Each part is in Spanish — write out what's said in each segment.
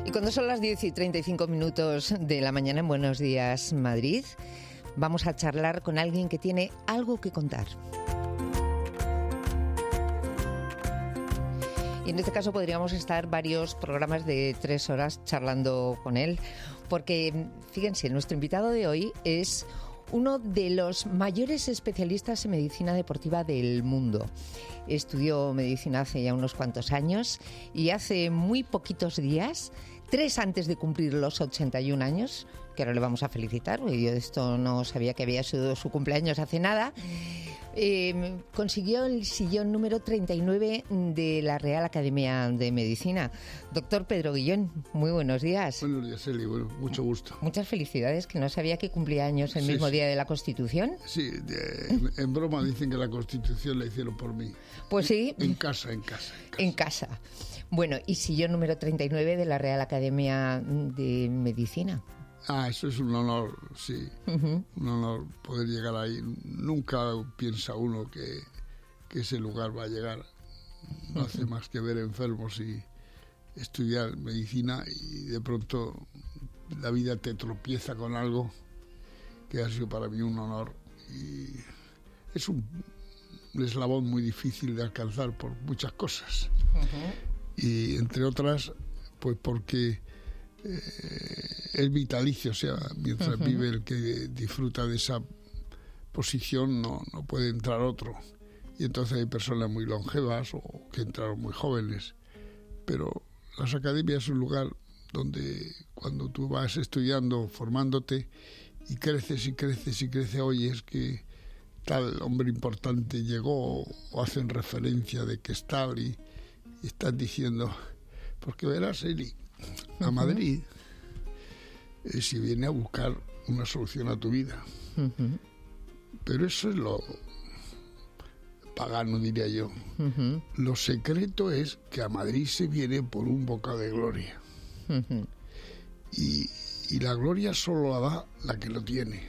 Y cuando son las 10:35 de la mañana en Buenos Días, Madrid, vamos a charlar con alguien que tiene algo que contar. Y en este caso podríamos estar varios programas de 3 horas charlando con él, porque, fíjense, nuestro invitado de hoy es uno de los mayores especialistas en medicina deportiva del mundo. Estudió medicina hace ya unos cuantos años y hace muy poquitos días, 3 antes de cumplir los 81 años, que ahora le vamos a felicitar, porque yo de esto no sabía que había sido su cumpleaños hace nada, consiguió el sillón número 39 de la Real Academia de Medicina. Doctor Pedro Guillón, muy buenos días. Buenos días, Eli. Bueno, mucho gusto. Muchas felicidades, que no sabía que cumplía años el mismo día de la Constitución. Sí, en broma dicen que la Constitución la hicieron por mí. Pues sí. En casa. En casa. Bueno, y sillón número 39 de la Real Academia de Medicina. Eso es un honor, sí. Un honor poder llegar ahí. Nunca piensa uno que ese lugar va a llegar. No hace más que ver enfermos y estudiar medicina, y de pronto la vida te tropieza con algo que ha sido para mí un honor. Y es un eslabón muy difícil de alcanzar por muchas cosas. Y entre otras, pues porque es vitalicio, o sea, mientras vive el que disfruta de esa posición, no puede entrar otro. Y entonces hay personas muy longevas o que entraron muy jóvenes. Pero las academias es un lugar donde cuando tú vas estudiando, formándote, y creces, oyes que tal hombre importante llegó, o hacen referencia de que es tal, y están diciendo, porque verás, Eli, a Madrid, si viene a buscar una solución a tu vida. Pero eso es lo pagano, diría yo. Lo secreto es que a Madrid se viene por un bocado de gloria. Y la gloria solo la da la que lo tiene.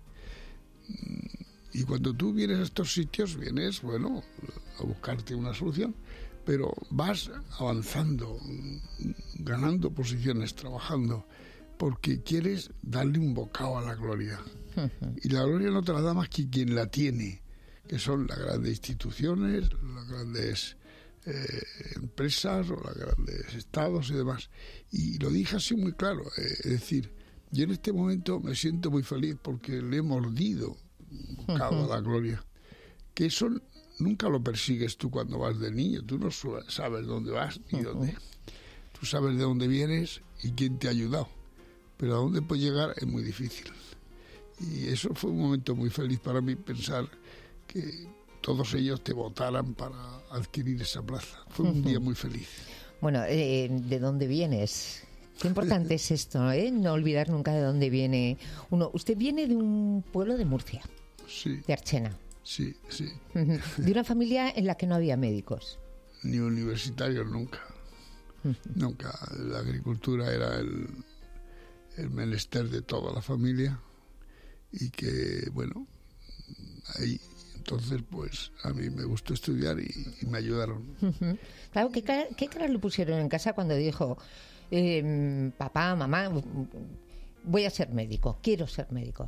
Y cuando tú vienes a estos sitios, vienes, bueno, a buscarte una solución, pero vas avanzando, ganando posiciones, trabajando, porque quieres darle un bocado a la gloria. Y la gloria no te la da más que quien la tiene, que son las grandes instituciones, las grandes empresas o los grandes estados y demás. Y lo dije así muy claro, es decir, yo en este momento me siento muy feliz porque le he mordido un bocado a la gloria, que eso nunca lo persigues tú cuando vas de niño. Tú no sabes dónde vas ni dónde. Tú sabes de dónde vienes y quién te ha ayudado. Pero a dónde puedes llegar es muy difícil. Y eso fue un momento muy feliz para mí, pensar que todos ellos te votaran para adquirir esa plaza. Fue un día muy feliz. Bueno, ¿de dónde vienes? Qué importante es esto, ¿eh? No olvidar nunca de dónde viene uno. Usted viene de un pueblo de Murcia, sí, de Archena. Sí. De una familia en la que no había médicos. Ni universitarios nunca. Nunca. La agricultura era el menester de toda la familia, y que, bueno, ahí entonces pues a mí me gustó estudiar y me ayudaron. Claro, ¿qué cara le pusieron en casa cuando dijo, papá, mamá, voy a ser médico, quiero ser médico?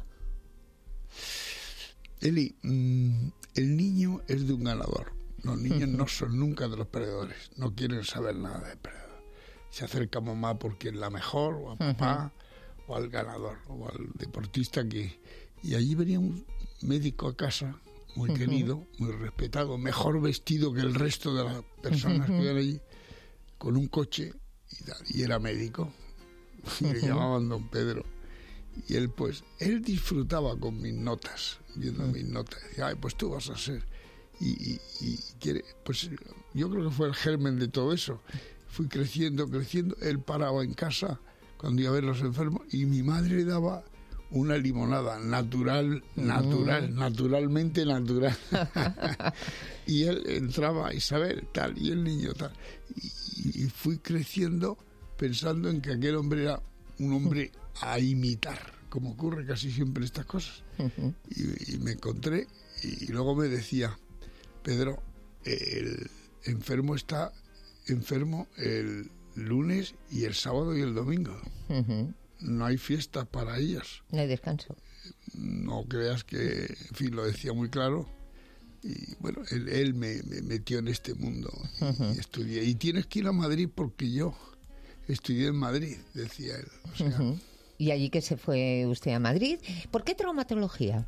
Eli, el niño es de un ganador. Los niños no son nunca de los perdedores. No quieren saber nada de perdedor. Se acerca a mamá porque es la mejor, o a papá, o al ganador, o al deportista que... Y allí venía un médico a casa, muy querido, muy respetado, mejor vestido que el resto de las personas que iban allí, con un coche, y era médico. Y le llamaban Don Pedro. Y él disfrutaba con mis notas, viendo mis notas. Decía, ay, pues tú vas a ser. Y quiere, pues yo creo que fue el germen de todo eso. Fui creciendo. Él paraba en casa cuando iba a ver a los enfermos, y mi madre le daba una limonada naturalmente natural. Y él entraba, Isabel, tal, y el niño, tal. Y fui creciendo pensando en que aquel hombre era un hombre a imitar, como ocurre casi siempre estas cosas. Y me encontré, y luego me decía, Pedro, el enfermo está enfermo lunes y el sábado y el domingo. Uh-huh. No hay fiestas para ellas. No hay descanso. No creas que, en fin, lo decía muy claro. Y bueno, él me metió en este mundo y estudié. Y tienes que ir a Madrid porque yo estudié en Madrid, decía él. O sea, ¿Y allí que se fue usted a Madrid? ¿Por qué traumatología?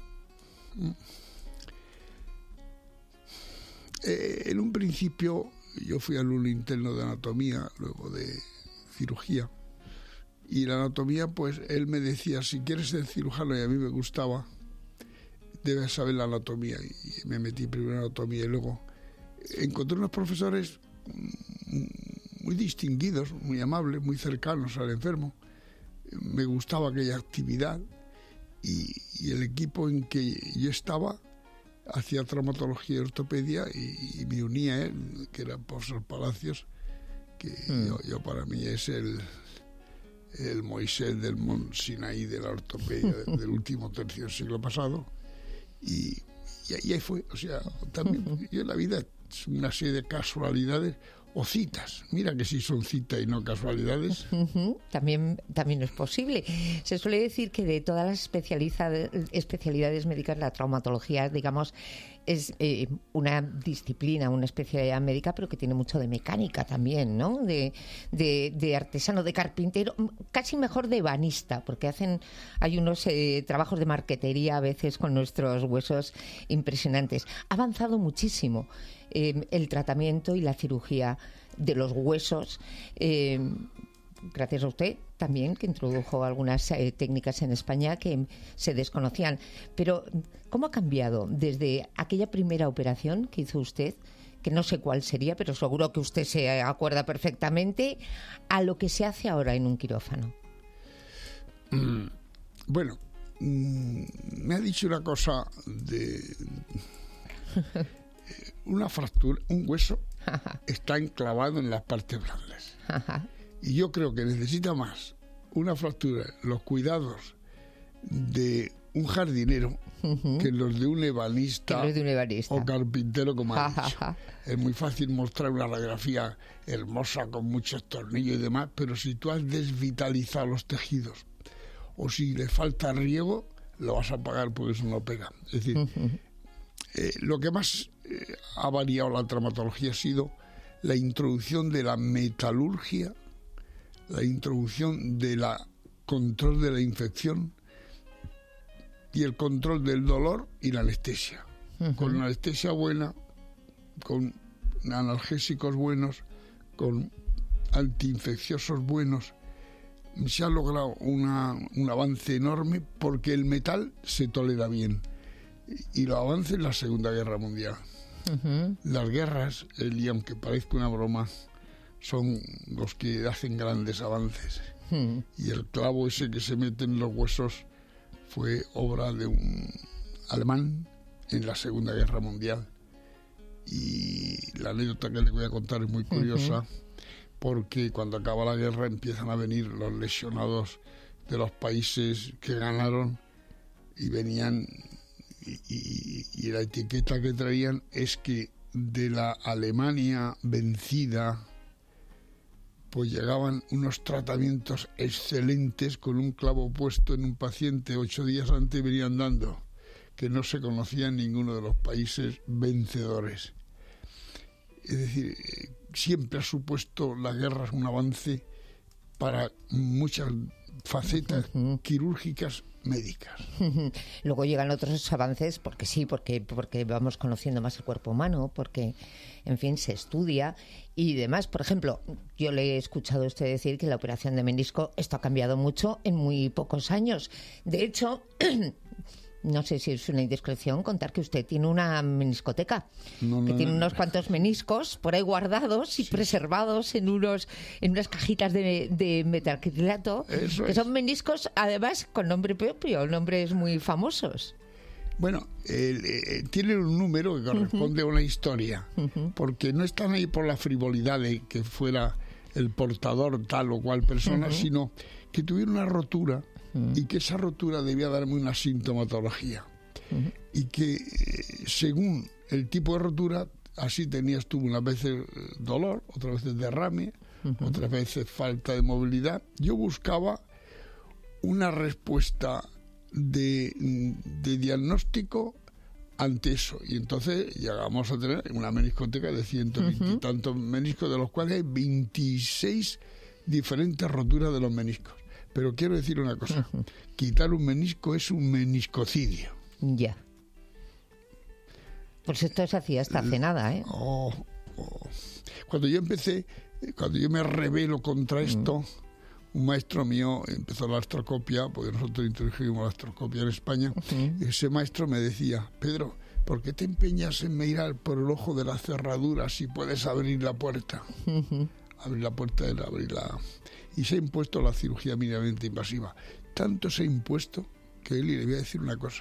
En un principio yo fui alumno interno de anatomía, luego de cirugía. Y la anatomía, pues él me decía, si quieres ser cirujano, y a mí me gustaba, debes saber la anatomía. Y me metí primero en anatomía y luego encontré unos profesores muy distinguidos, muy amables, muy cercanos al enfermo. Me gustaba aquella actividad y el equipo en que yo estaba hacía traumatología y ortopedia y me unía a él, que era profesor Palacios, que yo para mí es el Moisés del Mont Sinaí de la ortopedia del último tercio del siglo pasado. Y ahí fue, o sea, también yo en la vida es una serie de casualidades o citas. Mira que sí son citas y no casualidades. También es posible. Se suele decir que de todas las especialidades médicas, la traumatología, digamos, es una disciplina, una especialidad médica, pero que tiene mucho de mecánica también, ¿no? De artesano, de carpintero, casi mejor de ebanista, porque hay unos trabajos de marquetería a veces con nuestros huesos impresionantes. Ha avanzado muchísimo el tratamiento y la cirugía de los huesos, gracias a usted también, que introdujo algunas técnicas en España que se desconocían. Pero, ¿cómo ha cambiado desde aquella primera operación que hizo usted, que no sé cuál sería, pero seguro que usted se acuerda perfectamente, a lo que se hace ahora en un quirófano? Bueno, me ha dicho una cosa de... Una fractura, un hueso está enclavado en las partes blandas. Y yo creo que necesita más una fractura, los cuidados de un jardinero que los de un ebanista o carpintero, como ha dicho. Es muy fácil mostrar una radiografía hermosa con muchos tornillos y demás, pero si tú has desvitalizado los tejidos o si le falta riego, lo vas a pagar porque eso no pega. Es decir, lo que más ha variado la traumatología ha sido la introducción de la metalurgia, la introducción del control de la infección y el control del dolor y la anestesia. Con una anestesia buena, con analgésicos buenos, con antiinfecciosos buenos, se ha logrado un avance enorme porque el metal se tolera bien. Y los avances en la Segunda Guerra Mundial. Las guerras, y aunque parezca una broma, son los que hacen grandes avances. Y el clavo ese que se mete en los huesos fue obra de un alemán en la Segunda Guerra Mundial. Y la anécdota que le voy a contar es muy curiosa, porque cuando acaba la guerra empiezan a venir los lesionados de los países que ganaron y venían... Y la etiqueta que traían es que de la Alemania vencida pues llegaban unos tratamientos excelentes con un clavo puesto en un paciente 8 días antes venían dando, que no se conocía en ninguno de los países vencedores. Es decir, siempre ha supuesto la guerra un avance para muchas facetas quirúrgicas médicas. Luego llegan otros avances porque vamos conociendo más el cuerpo humano, porque, en fin, se estudia y demás. Por ejemplo, yo le he escuchado a usted decir que la operación de menisco, esto ha cambiado mucho en muy pocos años. De hecho, no sé si es una indiscreción contar que usted tiene una meniscoteca, tiene unos cuantos meniscos por ahí guardados y preservados en unas cajitas de metacrilato, que son meniscos, además, con nombre propio, nombres muy famosos. Bueno, tienen un número que corresponde a una historia, porque no están ahí por la frivolidad de que fuera el portador tal o cual persona, sino que tuvieron una rotura y que esa rotura debía darme una sintomatología y que según el tipo de rotura, así tenías tú unas veces dolor, otras veces derrame, otras veces falta de movilidad. Yo buscaba una respuesta de diagnóstico ante eso, y entonces llegamos a tener una meniscoteca de 120 y tantos meniscos, de los cuales hay 26 diferentes roturas de los meniscos. Pero quiero decir una cosa, quitar un menisco es un meniscocidio. Ya. Pues esto se hacía hasta hace nada, ¿eh? Cuando yo me rebelo contra esto, un maestro mío empezó la artroscopia, porque nosotros introdujimos la artroscopia en España, y ese maestro me decía: Pedro, ¿por qué te empeñas en mirar por el ojo de la cerradura si puedes abrir la puerta? Abrir la puerta era abrirla. Y se ha impuesto la cirugía mínimamente invasiva. Tanto se ha impuesto que Eli, le voy a decir una cosa.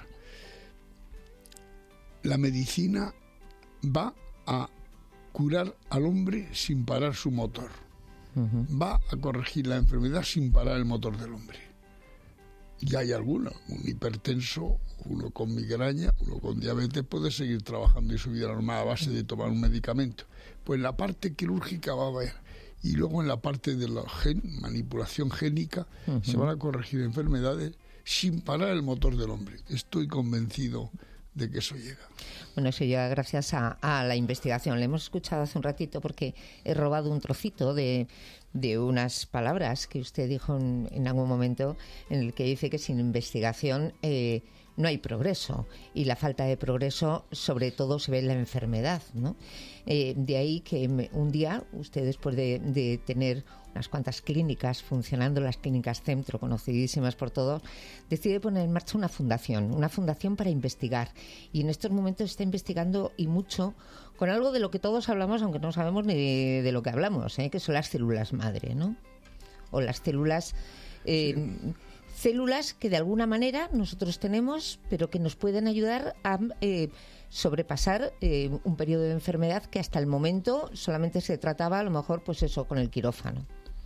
La medicina va a curar al hombre sin parar su motor. Va a corregir la enfermedad sin parar el motor del hombre. Y hay algunos, un hipertenso, uno con migraña, uno con diabetes, puede seguir trabajando en su vida normal a base de tomar un medicamento. Pues en la parte quirúrgica va a haber, y luego en la parte de la manipulación génica, se van a corregir enfermedades sin parar el motor del hombre. Estoy convencido de que eso llega. Bueno, eso llega gracias a la investigación. Le hemos escuchado hace un ratito porque he robado un trocito de unas palabras que usted dijo en algún momento, en el que dice que sin investigación no hay progreso, y la falta de progreso sobre todo se ve en la enfermedad, ¿no? De ahí que un día usted, después de tener unas cuantas clínicas funcionando, las clínicas Centro, conocidísimas por todos, decide poner en marcha una fundación para investigar, y en estos momentos está investigando, y mucho, con algo de lo que todos hablamos, aunque no sabemos ni de lo que hablamos, que son las células madre, ¿no? O las células... Células que de alguna manera nosotros tenemos, pero que nos pueden ayudar a sobrepasar un periodo de enfermedad que hasta el momento solamente se trataba, a lo mejor, pues eso, con el quirófano.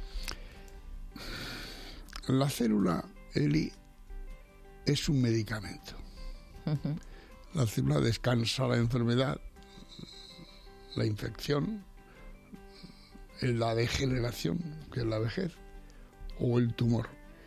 La célula, Eli, es un medicamento. La célula descansa la enfermedad, la infección, la degeneración, que es la vejez, o el tumor.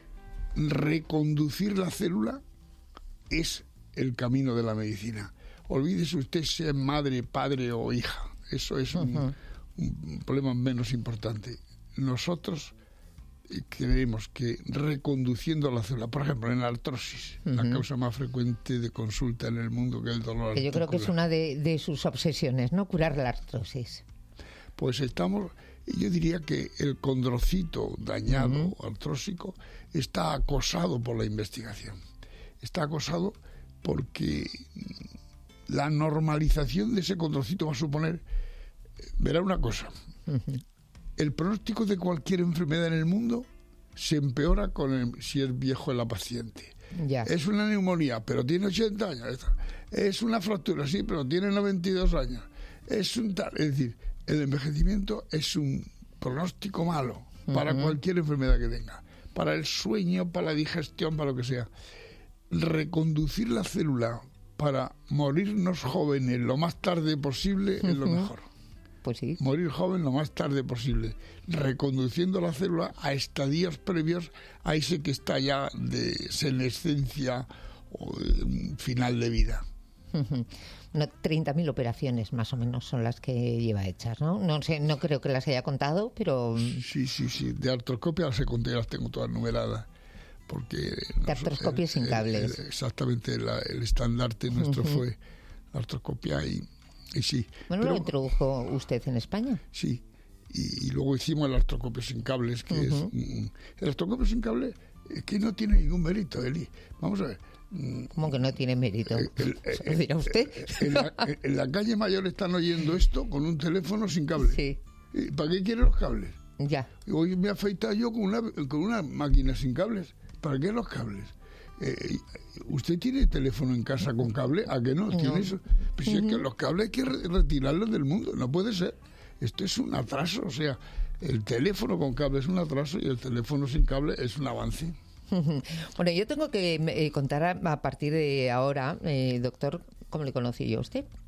Reconducir la célula es el camino de la medicina. Olvídese usted si es madre, padre o hija. Eso es un problema menos importante. Nosotros creemos que reconduciendo la célula, por ejemplo, en la artrosis, la causa más frecuente de consulta en el mundo, que es el dolor articular. Yo creo que es una de sus obsesiones, ¿no? Curar la artrosis. Pues yo diría que el condrocito dañado, artrósico, está acosado por la investigación. Está acosado porque la normalización de ese condrocito va a suponer... Verá una cosa. El pronóstico de cualquier enfermedad en el mundo se empeora si es viejo en la paciente. Ya. Es una neumonía, pero tiene 80 años. Es una fractura, sí, pero tiene 92 años. Es decir, el envejecimiento es un pronóstico malo para cualquier enfermedad que tenga, para el sueño, para la digestión, para lo que sea. Reconducir la célula para morirnos jóvenes lo más tarde posible es lo mejor. Pues sí. Morir joven lo más tarde posible, reconduciendo la célula a estadios previos a ese que está ya de senescencia o de final de vida. 30.000 operaciones más o menos son las que lleva hechas, ¿no? No sé, no creo que las haya contado, pero... Sí. De artroscopia las he contado, las tengo todas numeradas. Porque de artroscopia sin cables. Exactamente, el estandarte nuestro fue la artroscopia y sí. Bueno, ¿lo introdujo usted en España? Sí, y luego hicimos el artroscopio sin cables, que es... El artroscopio sin cables es que no tiene ningún mérito, Eli. Vamos a ver. ¿Cómo que no tiene mérito? ¿Se lo dirá usted? En la calle Mayor están oyendo esto con un teléfono sin cable. Sí. ¿Para qué quieren los cables? Ya. Hoy me afeita yo con una máquina sin cables. ¿Para qué los cables? ¿Usted tiene teléfono en casa con cable? ¿A qué no? ¿Tiene eso? Pues si es que los cables hay que retirarlos del mundo. No puede ser. Esto es un atraso. O sea, el teléfono con cable es un atraso y el teléfono sin cable es un avance. Bueno, yo tengo que contar a partir de ahora, doctor, ¿cómo le conocí yo a usted?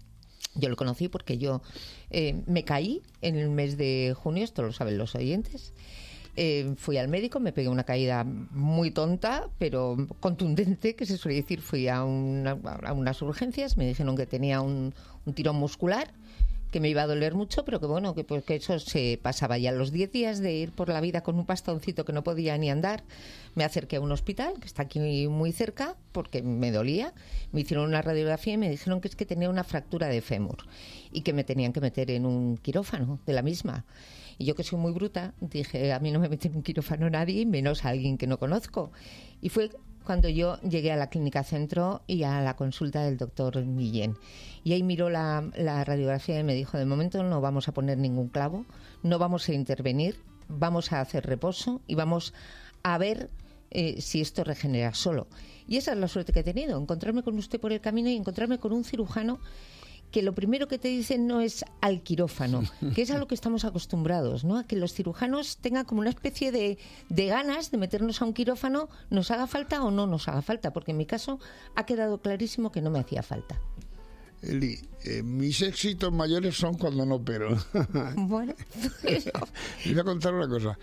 Yo lo conocí porque yo me caí en el mes de junio, esto lo saben los oyentes. Fui al médico, me pegué una caída muy tonta, pero contundente, que se suele decir. Fui a unas urgencias, me dijeron que tenía un tirón muscular, que me iba a doler mucho, pero que bueno, que eso se pasaba. Ya a los 10 días de ir por la vida con un bastoncito que no podía ni andar, me acerqué a un hospital que está aquí muy cerca, porque me dolía. Me hicieron una radiografía y me dijeron que es que tenía una fractura de fémur y que me tenían que meter en un quirófano de la misma. Y yo, que soy muy bruta, dije, a mí no me mete en un quirófano nadie, menos a alguien que no conozco. Y fue cuando yo llegué a la Clínica Centro y a la consulta del doctor Guillén. Y ahí miró la radiografía y me dijo, de momento no vamos a poner ningún clavo, no vamos a intervenir, vamos a hacer reposo y vamos a ver si esto regenera solo. Y esa es la suerte que he tenido, encontrarme con usted por el camino y encontrarme con un cirujano que lo primero que te dicen no es al quirófano, que es a lo que estamos acostumbrados, ¿no? A que los cirujanos tengan como una especie de ganas de meternos a un quirófano, nos haga falta o no nos haga falta, porque en mi caso ha quedado clarísimo que no me hacía falta. Eli, mis éxitos mayores son cuando no opero. Bueno, les voy a contar una cosa.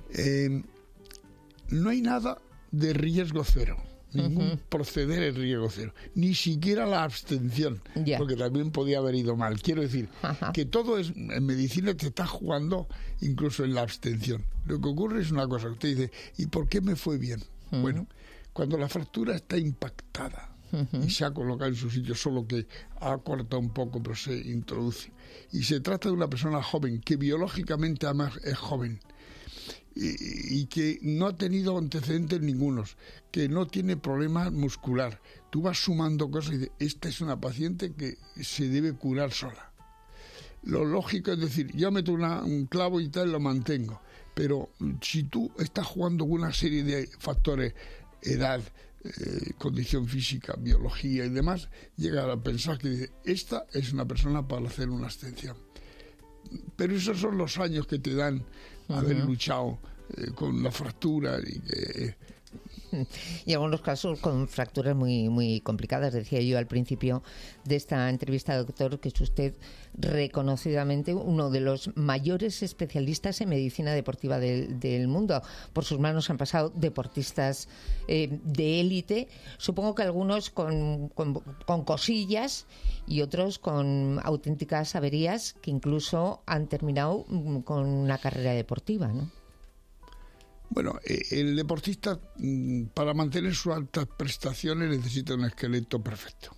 No hay nada de riesgo cero. Ningún proceder es riesgo cero, ni siquiera la abstención, porque también podía haber ido mal. Quiero decir que todo es, en medicina te está jugando incluso en la abstención. Lo que ocurre es una cosa, usted dice, ¿y por qué me fue bien? Bueno, cuando la fractura está impactada y se ha colocado en su sitio, solo que ha cortado un poco, pero se introduce, y se trata de una persona joven, que biológicamente además es joven, y que no ha tenido antecedentes ningunos, que no tiene problema muscular. Tú vas sumando cosas y dices, esta es una paciente que se debe curar sola. Lo lógico es decir, yo meto un clavo y tal, lo mantengo. Pero si tú estás jugando con una serie de factores, edad, condición física, biología y demás, llega a pensar que dice, esta es una persona para hacer una abstención. Pero esos son los años que te dan haber luchado con la fractura y algunos casos con fracturas muy, muy complicadas. Decía yo al principio de esta entrevista, doctor, que es usted reconocidamente uno de los mayores especialistas en medicina deportiva del mundo. Por sus manos han pasado deportistas de élite, supongo que algunos con cosillas y otros con auténticas averías que incluso han terminado con una carrera deportiva, ¿no? Bueno, el deportista, para mantener sus altas prestaciones, necesita un esqueleto perfecto.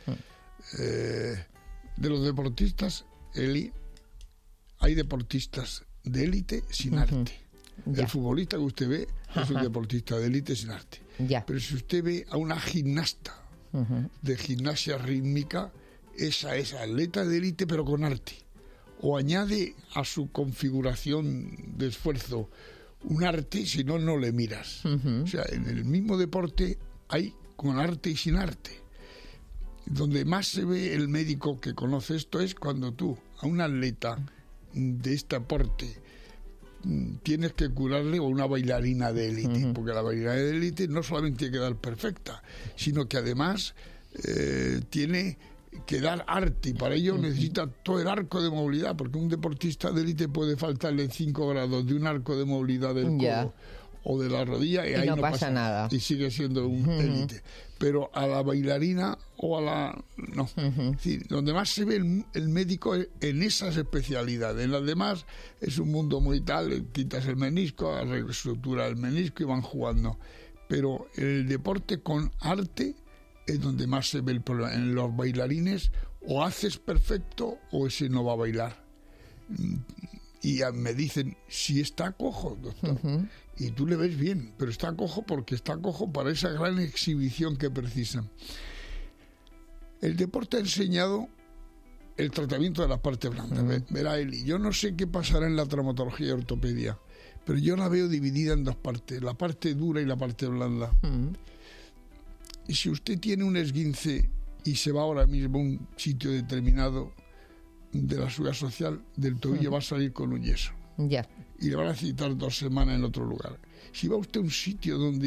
De los deportistas, Eli, hay deportistas de élite sin arte. El futbolista que usted ve es un deportista de élite sin arte. Pero si usted ve a una gimnasta de gimnasia rítmica, esa es atleta de élite pero con arte. O añade a su configuración de esfuerzo un arte, si no, no le miras. O sea, en el mismo deporte hay con arte y sin arte. Donde más se ve el médico que conoce esto es cuando tú a un atleta de este aporte tienes que curarle, o una bailarina de élite, porque la bailarina de élite no solamente tiene que dar perfecta, sino que además tiene que dar arte, y para ello necesita todo el arco de movilidad, porque un deportista de élite puede faltarle 5 grados de un arco de movilidad del codo o de la rodilla y ahí no pasa nada y sigue siendo un élite. Pero a la bailarina o a la... no. Es decir, donde más se ve el médico es en esas especialidades. En las demás es un mundo muy tal, quitas el menisco, reestructura el menisco y van jugando. Pero el deporte con arte es donde más se ve el problema. En los bailarines o haces perfecto o ese no va a bailar. Y me dicen, si está cojo, doctor, y tú le ves bien, pero está cojo porque está cojo para esa gran exhibición que precisan. El deporte ha enseñado el tratamiento de la parte blanda. Verá, Eli, yo no sé qué pasará en la traumatología y ortopedia, pero yo la veo dividida en dos partes, la parte dura y la parte blanda. Y si usted tiene un esguince y se va ahora mismo a un sitio determinado de la seguridad social, del tobillo va a salir con un yeso. Y le van a citar 2 semanas en otro lugar. Si va usted a un sitio donde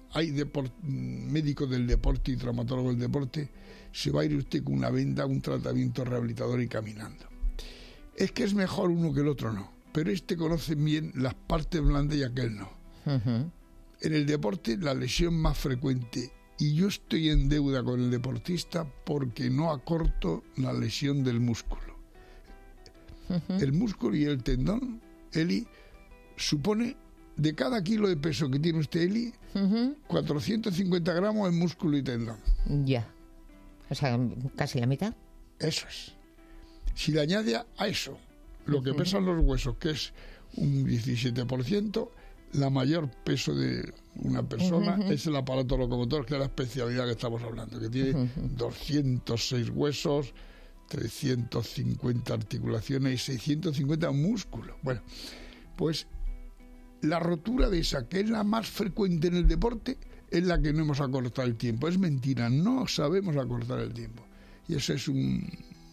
hay médico del deporte y traumatólogo del deporte, se va a ir usted con una venda, un tratamiento rehabilitador y caminando. Es que es mejor uno que el otro, no. Pero este conoce bien las partes blandas y aquel no. Uh-huh. En el deporte, la lesión más frecuente, y yo estoy en deuda con el deportista porque no acorto la lesión del músculo. Uh-huh. El músculo y el tendón, Eli, supone de cada kilo de peso que tiene usted, Eli, 450 gramos en músculo y tendón. Ya. O sea, casi la mitad. Eso es. Si le añade a eso lo que pesan los huesos, que es un 17%, la mayor peso de una persona es el aparato locomotor, que es la especialidad que estamos hablando, que tiene 206 huesos, 350 articulaciones y 650 músculos. Bueno, pues la rotura de esa, que es la más frecuente en el deporte, es la que no hemos acortado el tiempo. Es mentira, no sabemos acortar el tiempo. Y ese es un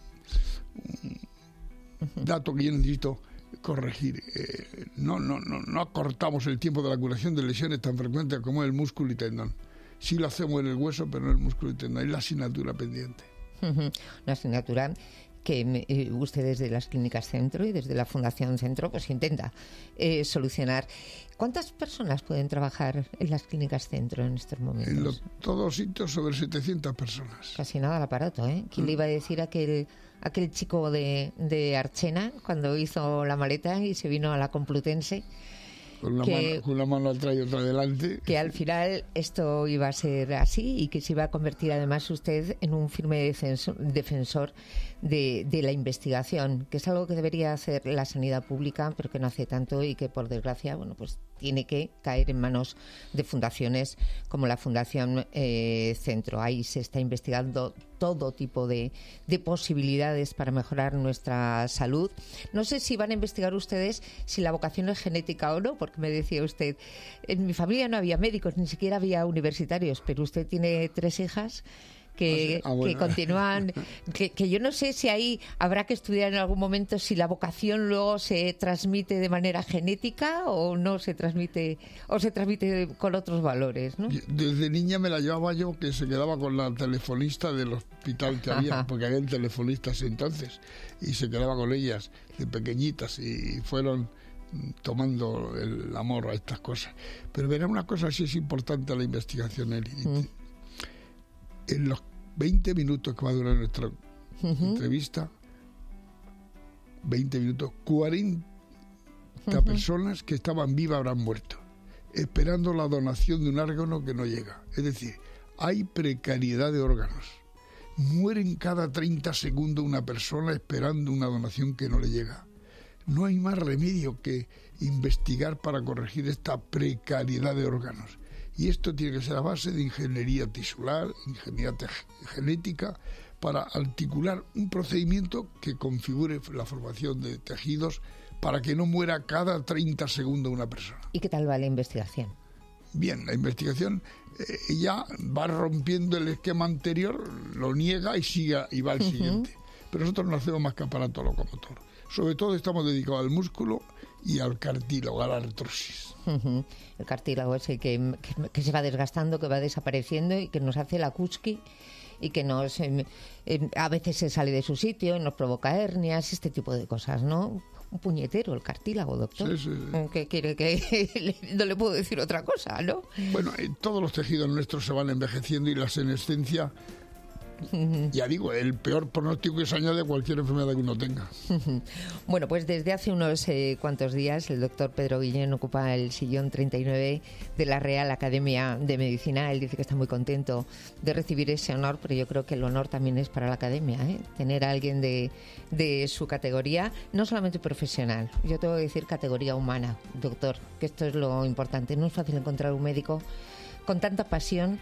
dato que yo necesito corregir. No acortamos el tiempo de la curación de lesiones tan frecuentes como el músculo y tendón. Sí lo hacemos en el hueso, pero no en el músculo y tendón. Es la asignatura pendiente. Una asignatura que usted desde las clínicas Centro y desde la Fundación Centro pues intenta solucionar. ¿Cuántas personas pueden trabajar en las clínicas Centro en estos momentos? En todos sitios sobre 700 personas. Casi nada al aparato, ¿eh? ¿Quién le iba a decir aquel chico de Archena cuando hizo la maleta y se vino a la Complutense? Con una mano atrás y otra adelante. Que al final esto iba a ser así y que se iba a convertir además usted en un firme defensor de la investigación, que es algo que debería hacer la sanidad pública, pero que no hace tanto y que por desgracia, bueno, pues tiene que caer en manos de fundaciones como la Fundación Centro. Ahí se está investigando todo tipo de posibilidades para mejorar nuestra salud. No sé si van a investigar ustedes si la vocación es genética o no, porque me decía usted, en mi familia no había médicos, ni siquiera había universitarios, pero usted tiene 3 hijas que continúan, que yo no sé si ahí habrá que estudiar en algún momento si la vocación luego se transmite de manera genética o no se transmite, o se transmite con otros valores, ¿no? Desde niña me la llevaba yo, que se quedaba con la telefonista del hospital que había, porque había telefonistas entonces, y se quedaba con ellas de pequeñitas y fueron tomando el amor a estas cosas. Pero verá, una cosa sí es importante, la investigación, Eli. En los 20 minutos que va a durar nuestra entrevista, 20 minutos, 40 personas que estaban vivas habrán muerto, esperando la donación de un órgano que no llega. Es decir, hay precariedad de órganos. Mueren cada 30 segundos una persona esperando una donación que no le llega. No hay más remedio que investigar para corregir esta precariedad de órganos. Y esto tiene que ser a base de ingeniería tisular, ingeniería genética, para articular un procedimiento que configure la formación de tejidos para que no muera cada 30 segundos una persona. ¿Y qué tal va la investigación? Bien, la investigación ya va rompiendo el esquema anterior, lo niega y sigue y va al siguiente. Pero nosotros no hacemos más que aparato locomotor. Sobre todo estamos dedicados al músculo y al cartílago, a la artrosis. El cartílago ese que se va desgastando, que va desapareciendo y que nos hace la Kutsky y que nos a veces se sale de su sitio y nos provoca hernias, este tipo de cosas, ¿no? Un puñetero el cartílago, doctor. Sí. ¿Qué quiere que no le puedo decir otra cosa, no? Bueno, todos los tejidos nuestros se van envejeciendo y la senescencia, ya digo, el peor pronóstico que se añade a cualquier enfermedad que uno tenga. Bueno, pues desde hace unos cuantos días el doctor Pedro Guillén ocupa el sillón 39 de la Real Academia de Medicina. Él dice que está muy contento de recibir ese honor, pero yo creo que el honor también es para la academia, ¿eh? Tener a alguien de su categoría, no solamente profesional, yo tengo que decir categoría humana, doctor, que esto es lo importante. No es fácil encontrar un médico con tanta pasión,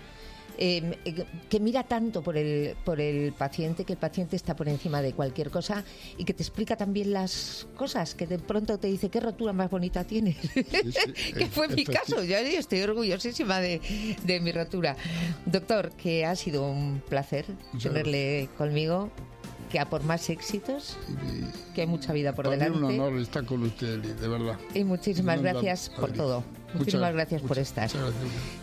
que mira tanto por el paciente, que el paciente está por encima de cualquier cosa y que te explica también las cosas, que de pronto te dice qué rotura más bonita tienes. Sí, que fue mi caso. Yo estoy orgullosísima de mi rotura. Doctor, que ha sido un placer tenerle conmigo, que a por más éxitos, que hay mucha vida por delante. Es un honor estar con usted, Eli, de verdad. Y muchísimas gracias por todo. Muchísimas gracias por estar.